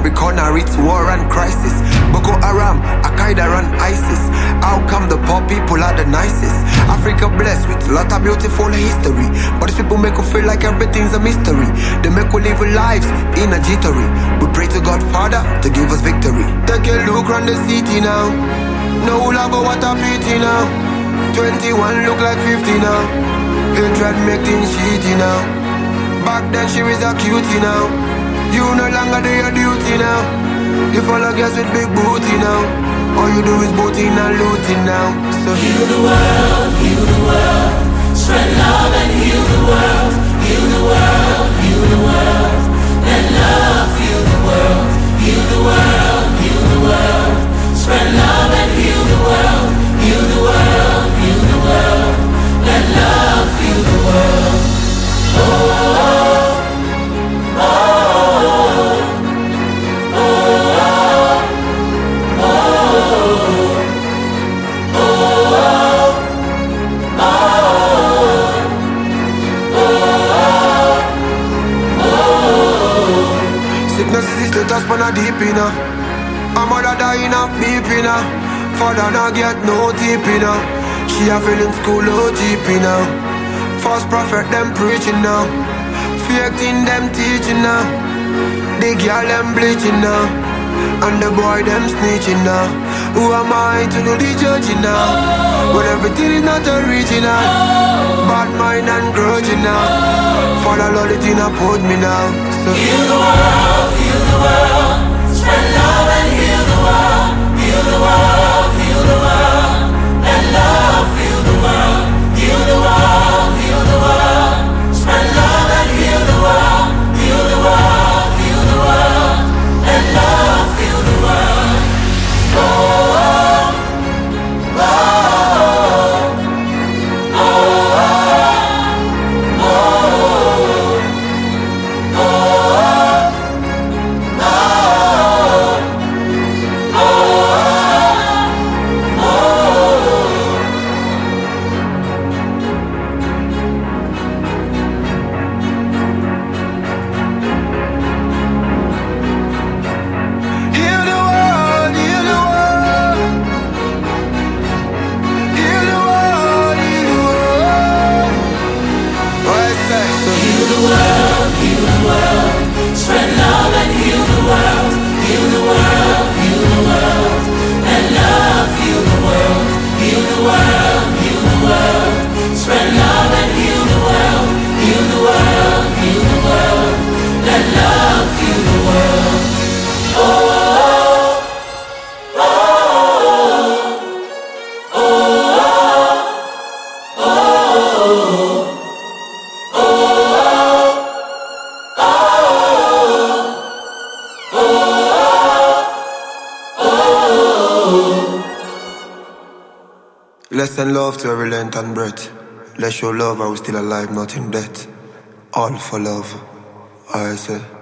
every corner it's war and crisis. Boko Haram, Al-Qaeda and ISIS. How come the poor people are the nicest? Africa blessed with a lot of beautiful history, but these people make us feel like everything's a mystery. They make us live lives in a jittery. We pray to God Father to give us victory. Take a look around the city now. No love or what a pity now. 21 look like 50 now. Hatred make things shitty now. Back then she was a cutie now. You no longer do your duty now. You follow girls with big booty now. All you do is booting and looting now. So heal the world, heal the world. Spread love and heal the world. Heal the world, heal the world. Let love heal the world. Heal the world, heal the world. Spread love and heal the world. Heal the world, heal the world. Let love heal the world. Oh, oh, oh, oh, oh. Sickness is the touch but not deep enough. A mother dying of beeping now. Father not get no deep enough. She a feeling school OGP now. False prophet them preaching now. Fake thing them teaching now. The girl them bleaching now. And the boy them snitching now. Who am I to do the judging now? When everything is not original. Bad mind and grudging now. Father Lord it in a put me now. So heal the world, heal the world. Spread love and heal the world. Heal the world, heal the world. Let love heal the world. Heal the world, heal the world. Spread love and heal the world. Heal the world, heal the world. Let love heal the world. Oh, oh, oh, oh, oh, oh, let's send love to every length and breath. Let's show love while we're still alive, not in death. All for love, I say.